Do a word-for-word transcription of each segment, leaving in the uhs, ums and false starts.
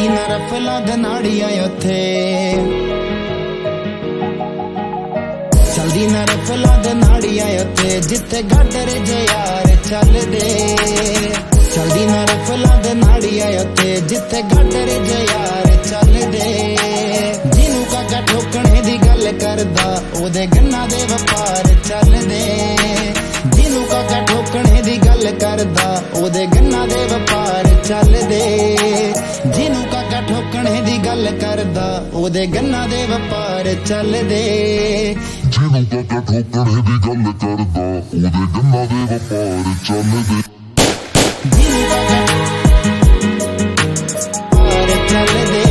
चलदी ना रफला दे नाड़ियां उत्थे, चलदी ना रफला दे नाड़ियां उत्थे जिथे गाडर जे यार चलदे, चलदी ना रफला दे नाड़ियां उत्थे जिथे गाडर जे यार चलदे। जिनू काका ठोकणे दी गल करदा ओदे गन्ना दे वपार चलदे, जिनू काका ठोकणे दी गल करदा ओदे गन्ना दे वपार चलदे, जिनू काका ठोकणे दी गल करदा ओदे गन्ना दे वपार चलदे, जिनू काका ठोकणे दी गल करदा ओदे गन्ना दे वपार चलदे, जिनू काका वपार चलदे,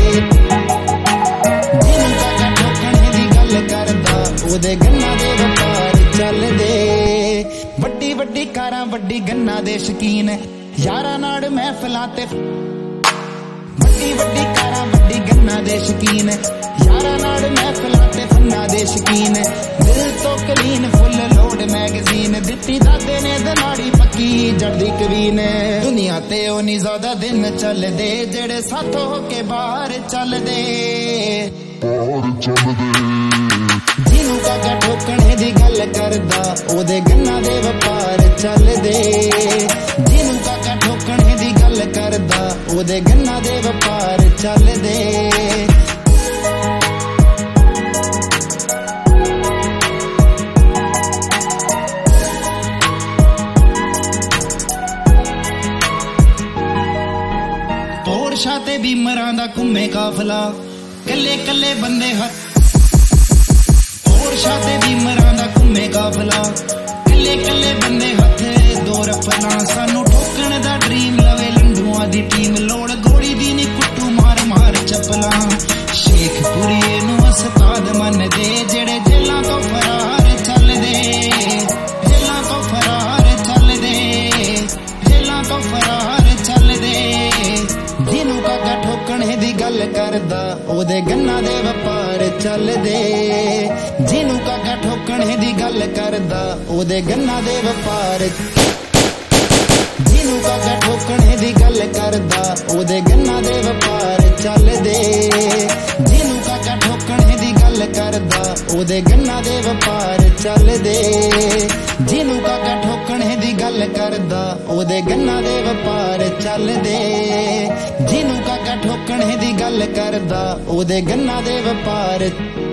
जिनू काका ठोकणे दी गल करदा ओदे गन्ना दे वपार चलदे। वड्डी वड्डी कारां वड्डी गन्ना दे शकीन यारां नाल महफिलां ते, वड्डी वड्डी कारां वड्डी गन्ना दे शकीन यारां नाल महफिलां ते फन्ना दे शकीन, दिल तो कलीन फुल लोड मैगजीन दित्ती दादे ने दनाड़ी पक्की जड़दी कवीन। दुनिया ते ओ नी ज़्यादा दिन चलदे जेड़े साथों होके बाहर चलदे, बाहर चलदे, जिनू काका ठोकणे दी गल करदा ओदे गन्ना दे वपार चलदे, जिनू काका ठोकणे दी गल करदा ओदे गन्ना दे वपार चलदे। पोरशा ते बीमरां दा घुम्मे काफला कल्ले कल्ले बंदे हथ, पोरशा ते बीमरां दा घुम्मे काफला कल्ले कल्ले बंदे हथ दो रफला, सानू ठोकण दा ड्रीम लवे लंडुआं दी टीम, लोड़ गोली दी नी कुट्टू मार मार चपला, शेखपुरीए नू उस्ताद मनदे जेड़े जेलां तो फरार चलदे, जेलां तो फरार चलदे, जेलां तो फरार चलदे। जिनू काका ठोकणे दी गल करदा ओदे गन्ना दे वपार चलदे, जिनू काका ठोकणे दी गल करदा ओदे गन्ना दे वपार, जिनू काका ठोकणे दी गल करदा ओदे गन्ना दे वपार चलदे, जिनू काका ठोकणे दी गल करदा ओदे गन्ना दे वपार चलदे, जिनू काका ठोकणे दी गल करदा ओदे गन्ना दे वपार चलदे, जिनू काका ठोकणे दी गल करदा ओदे गन्ना दे वपार